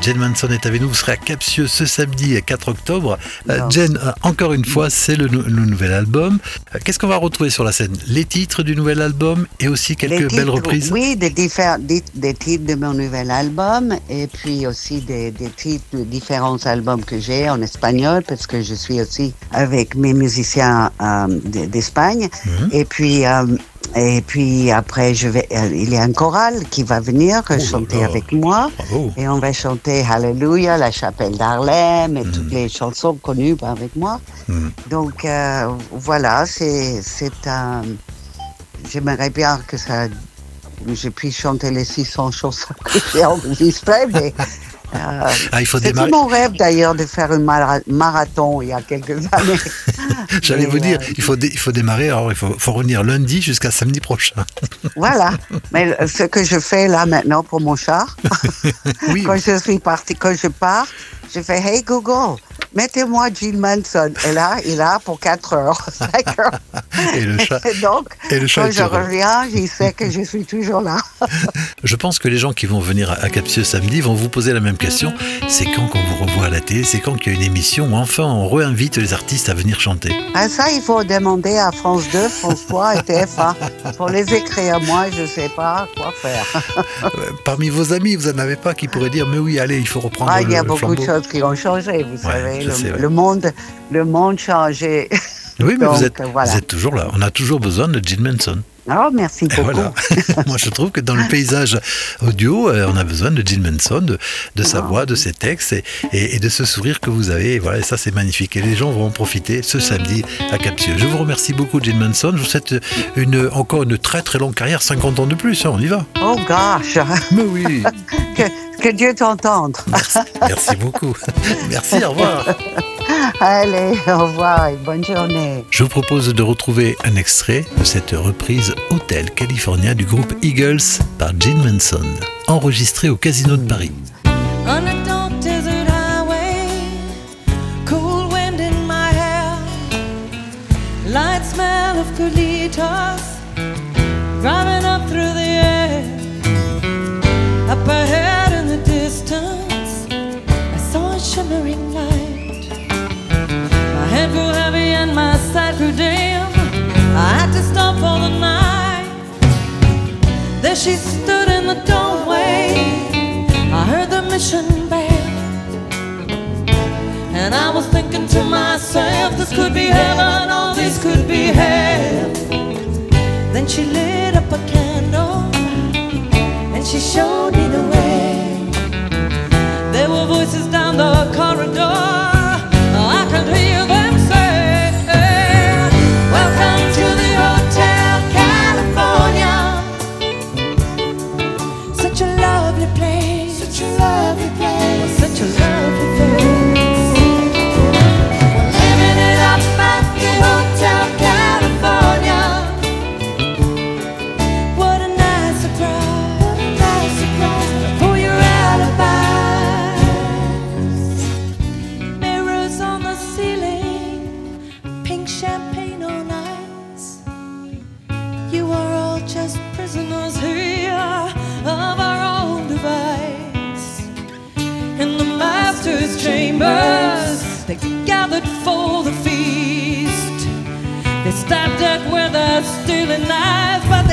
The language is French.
Jen Manson est avec nous. Vous serez à Captieux ce samedi 4 octobre. Jen, encore une fois, c'est le nouvel album. Qu'est-ce qu'on va retrouver sur la scène? Les titres du nouvel album et aussi quelques belles reprises? Oui, des titres de mon nouvel album et puis aussi des titres de différents albums que j'ai en espagnol parce que je suis aussi avec mes musiciens d'Espagne. Et puis après, il y a un choral qui va venir chanter avec moi. Bravo. Et on va chanter Hallelujah, La Chapelle d'Harlem et toutes les chansons connues avec moi. Donc voilà, j'aimerais bien que je puisse chanter les 600 chansons que j'ai enregistrées, mais c'était mon rêve d'ailleurs de faire un marathon il y a quelques années. J'allais vous dire, il faut démarrer, alors il faut revenir lundi jusqu'à samedi prochain. Voilà, mais ce que je fais là maintenant pour mon char, oui. Quand je pars, je fais « Hey Google, mettez-moi Jen Manson ». Et là, il a pour 4 heures, 5 heures. Et le chat, donc, quand je heureux. reviens, il sait que je suis toujours là. Je pense que les gens qui vont venir à Captieux samedi vont vous poser la même question. C'est quand qu'on vous revoit à la télé? C'est quand qu'il y a une émission où enfin on réinvite les artistes à venir chanter? Ça, il faut demander à France 2, France 3 et TF1 pour les écrire. Moi, je ne sais pas quoi faire. Parmi vos amis, vous n'en avez pas qui pourraient dire « Mais oui, allez, il faut reprendre le flambeau ». Il y a beaucoup de choses qui ont changé, vous savez. Le monde changeait. Oui, mais donc, vous êtes toujours là. On a toujours besoin de Jen Manson. Oh, merci beaucoup. Voilà. Moi, je trouve que dans le paysage audio, on a besoin de Jen Manson, de sa voix, de ses textes et de ce sourire que vous avez. Et voilà, et ça, c'est magnifique. Et les gens vont en profiter ce samedi à Captieux. Je vous remercie beaucoup, Jen Manson. Je vous souhaite encore une très, très longue carrière, 50 ans de plus. On y va. Oh, gosh. Mais oui. Que Dieu t'entende. Merci beaucoup. Merci, au revoir. Allez, au revoir et bonne journée. Je vous propose de retrouver un extrait de cette reprise Hotel California du groupe Eagles par Jen Manson, enregistré au Casino de Paris. On a dark desert highway, cool wind in my hair, light smell of colitas, driving up through the air. Up ahead in the distance, I saw a shimmering light. My head grew heavy and my sight grew dim. I had to stop for the night. There she stood in the doorway. I heard the mission bell, and I was thinking to myself, this could be heaven or this could be hell. Then she lit up a candle and she showed me the way. There were voices down the corridor. I could hear them say, welcome to the Hotel California. Such a lovely place. Such a lovely place. Such a lovely place. We're living it up at the Hotel California. What a nice surprise. What a nice surprise for your alibis. Mirrors on the ceiling, pink champagne on ice. You are all just prisoners here of our own device. In the master's chambers, they gathered for the feast. They stabbed at where they're stealing knives, but